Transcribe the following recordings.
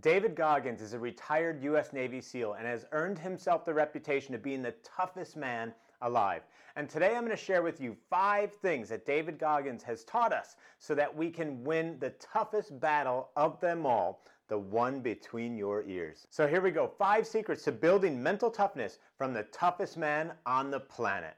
David Goggins is a retired U.S. Navy SEAL and has earned himself the reputation of being the toughest man alive. And today I'm going to share with you 5 things that David Goggins has taught us so that we can win the toughest battle of them all, the one between your ears. So here we go, 5 secrets to building mental toughness from the toughest man on the planet.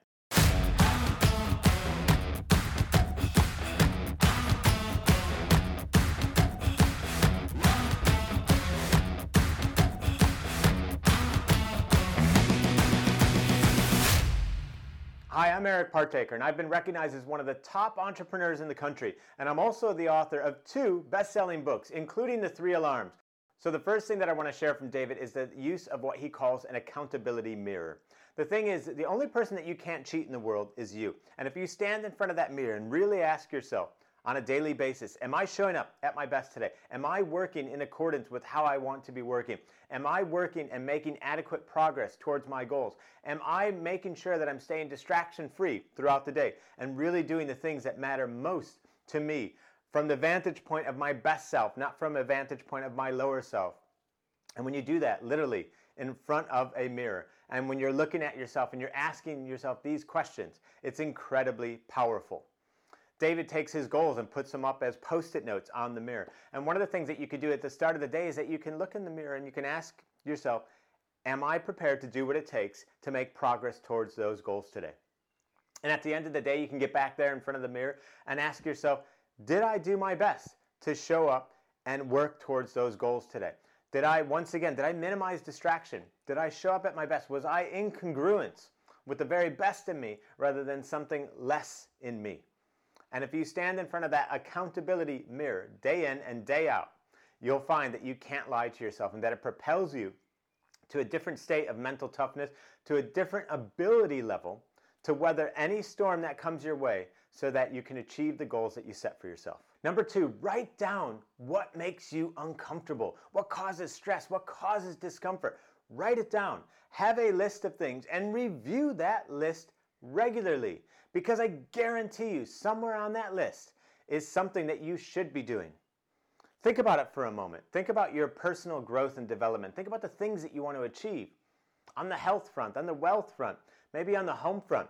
Hi, I'm Eric Partaker, and I've been recognized as one of the top entrepreneurs in the country, and I'm also the author of 2 best-selling books, including The 3 Alarms. So the first thing that I want to share from David is the use of what he calls an accountability mirror. The thing is, the only person that you can't cheat in the world is you. And if you stand in front of that mirror and really ask yourself on a daily basis, am I showing up at my best today? Am I working in accordance with how I want to be working? Am I working and making adequate progress towards my goals? Am I making sure that I'm staying distraction-free throughout the day and really doing the things that matter most to me from the vantage point of my best self, not from a vantage point of my lower self? And when you do that, literally in front of a mirror, and when you're looking at yourself and you're asking yourself these questions, it's incredibly powerful. David takes his goals and puts them up as post-it notes on the mirror. And one of the things that you could do at the start of the day is that you can look in the mirror and you can ask yourself, am I prepared to do what it takes to make progress towards those goals today? And at the end of the day, you can get back there in front of the mirror and ask yourself, did I do my best to show up and work towards those goals today? Did I minimize distraction? Did I show up at my best? Was I in congruence with the very best in me rather than something less in me? And if you stand in front of that accountability mirror day in and day out, you'll find that you can't lie to yourself and that it propels you to a different state of mental toughness, to a different ability level to weather any storm that comes your way so that you can achieve the goals that you set for yourself. Number 2, write down what makes you uncomfortable, what causes stress, what causes discomfort. Write it down. Have a list of things and review that list regularly, because I guarantee you somewhere on that list is something that you should be doing. Think about it for a moment. Think about your personal growth and development. Think about the things that you want to achieve on the health front, on the wealth front, maybe on the home front.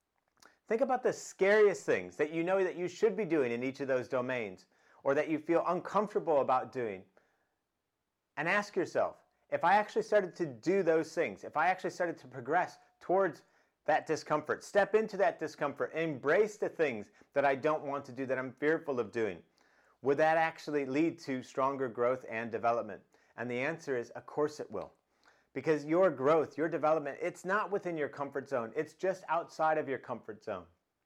Think about the scariest things that you know that you should be doing in each of those domains, or that you feel uncomfortable about doing. And ask yourself, if I actually started to do those things, if I actually started to progress towards that discomfort, step into that discomfort, embrace the things that I don't want to do, that I'm fearful of doing, would that actually lead to stronger growth and development? And the answer is, of course it will. Because your growth, your development, it's not within your comfort zone. It's just outside of your comfort zone.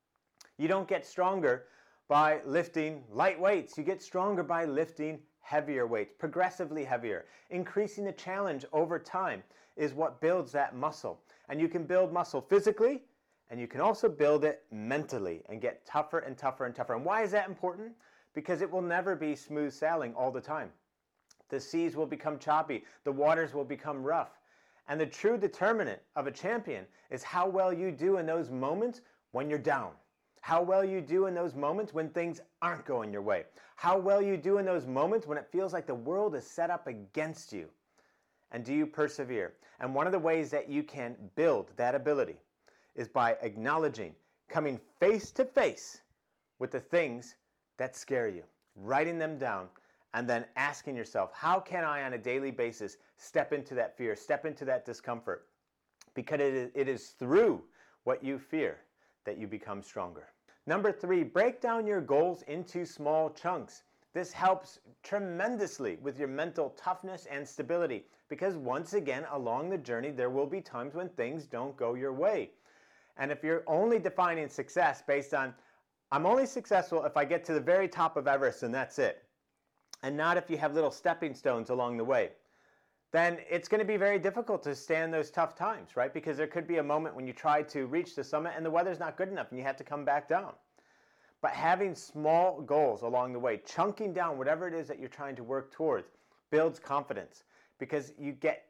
You don't get stronger by lifting light weights. You get stronger by lifting heavier weights, progressively heavier. Increasing the challenge over time is what builds that muscle. And you can build muscle physically, and you can also build it mentally and get tougher and tougher and tougher. And why is that important? Because it will never be smooth sailing all the time. The seas will become choppy. The waters will become rough. And the true determinant of a champion is how well you do in those moments when you're down. How well you do in those moments when things aren't going your way. How well you do in those moments when it feels like the world is set up against you. And do you persevere? And one of the ways that you can build that ability is by acknowledging, coming face to face with the things that scare you, writing them down, and then asking yourself, how can I on a daily basis step into that fear, step into that discomfort? Because it is through what you fear that you become stronger. Number 3, break down your goals into small chunks. This helps tremendously with your mental toughness and stability, because once again, along the journey, there will be times when things don't go your way. And if you're only defining success based on, I'm only successful if I get to the very top of Everest and that's it, and not if you have little stepping stones along the way, then it's going to be very difficult to stand those tough times, right? Because there could be a moment when you try to reach the summit and the weather's not good enough and you have to come back down. But having small goals along the way, chunking down whatever it is that you're trying to work towards, builds confidence, because you get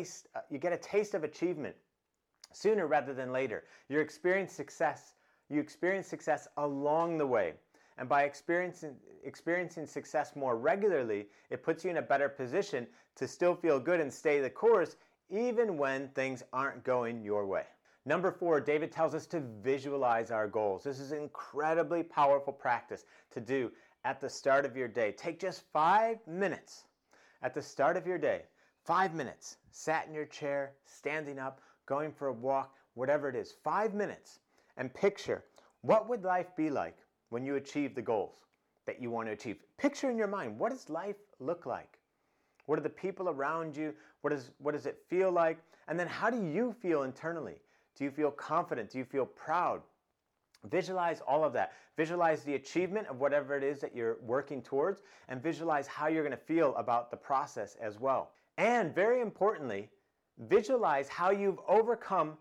a taste of achievement sooner rather than later. You experience success along the way. And by experiencing success more regularly, it puts you in a better position to still feel good and stay the course even when things aren't going your way. Number 4, David tells us to visualize our goals. This is an incredibly powerful practice to do at the start of your day. Take just 5 minutes at the start of your day. 5 minutes, sat in your chair, standing up, going for a walk, whatever it is. 5 minutes, and picture, what would life be like when you achieve the goals that you want to achieve? Picture in your mind, what does life look like? What are the people around you? What does it feel like? And then how do you feel internally? Do you feel confident? Do you feel proud? Visualize all of that. Visualize the achievement of whatever it is that you're working towards, and visualize how you're going to feel about the process as well. And very importantly, visualize how you've overcome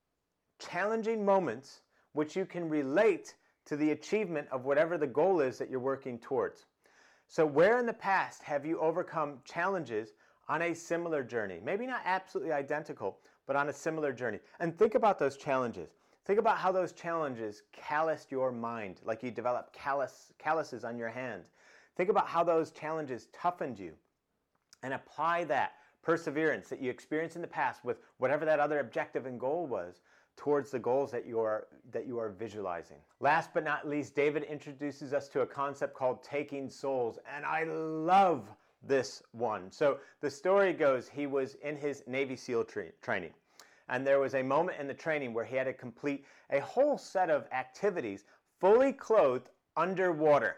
challenging moments which you can relate to the achievement of whatever the goal is that you're working towards. So where in the past have you overcome challenges on a similar journey? Maybe not absolutely identical, but on a similar journey. And think about those challenges. Think about how those challenges calloused your mind, like you developed calluses on your hand. Think about how those challenges toughened you, and apply that perseverance that you experienced in the past with whatever that other objective and goal was towards the goals that you are visualizing. Last but not least, David introduces us to a concept called taking souls, and I love this one. So the story goes, he was in his Navy SEAL training, and there was a moment in the training where he had to complete a whole set of activities fully clothed underwater.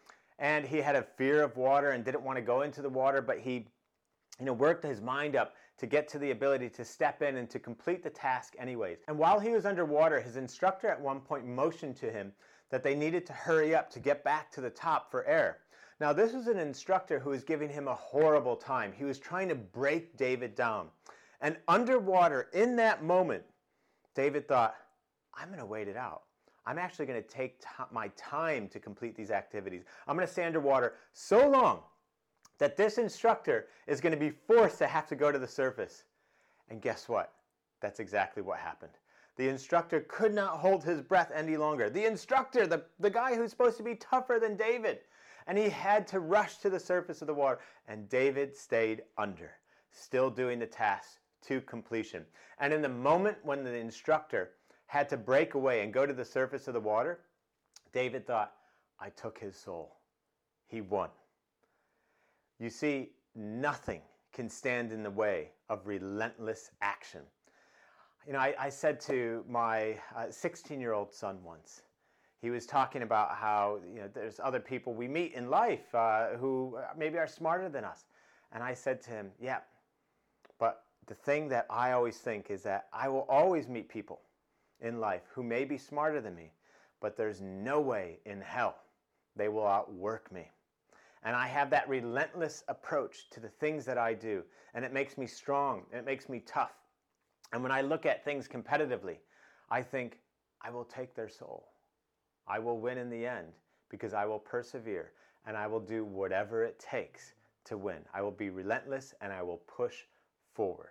And he had a fear of water and didn't want to go into the water, but he worked his mind up to get to the ability to step in and to complete the task anyways. And while he was underwater, his instructor at one point motioned to him that they needed to hurry up to get back to the top for air. Now, this was an instructor who was giving him a horrible time. He was trying to break David down. And underwater, in that moment, David thought, I'm going to wait it out. I'm actually going to take my time to complete these activities. I'm going to stay underwater so long that this instructor is going to be forced to have to go to the surface. And guess what? That's exactly what happened. The instructor could not hold his breath any longer. The instructor, the guy who's supposed to be tougher than David, and he had to rush to the surface of the water, and David stayed under, still doing the task to completion. And in the moment when the instructor had to break away and go to the surface of the water, David thought, I took his soul. He won. You see, nothing can stand in the way of relentless action. I said to my 16-year-old son once, he was talking about how there's other people we meet in life who maybe are smarter than us. And I said to him, yeah, but the thing that I always think is that I will always meet people in life who may be smarter than me, but there's no way in hell they will outwork me. And I have that relentless approach to the things that I do, and it makes me strong, and it makes me tough. And when I look at things competitively, I think, I will take their soul. I will win in the end because I will persevere, and I will do whatever it takes to win. I will be relentless, and I will push forward.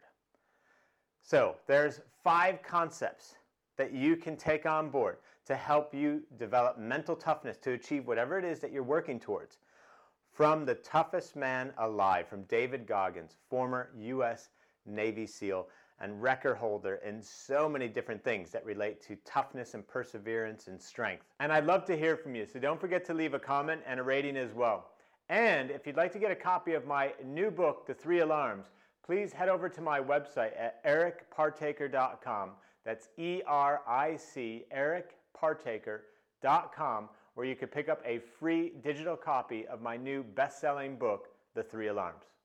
So there's 5 concepts that you can take on board to help you develop mental toughness to achieve whatever it is that you're working towards. From the toughest man alive, from David Goggins, former U.S. Navy SEAL and record holder in so many different things that relate to toughness and perseverance and strength. And I'd love to hear from you, so don't forget to leave a comment and a rating as well. And if you'd like to get a copy of my new book, The 3 Alarms, please head over to my website at ericpartaker.com. That's E-R-I-C, ericpartaker.com, where you can pick up a free digital copy of my new best-selling book, The 3 Alarms.